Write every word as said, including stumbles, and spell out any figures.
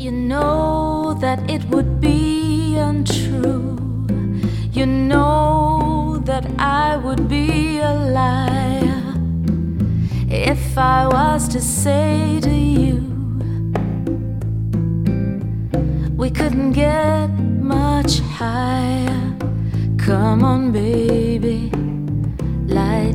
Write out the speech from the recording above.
You know that it would be untrue. You know that I would be a liar if I was to say to you we couldn't get much higher. Come on, baby, light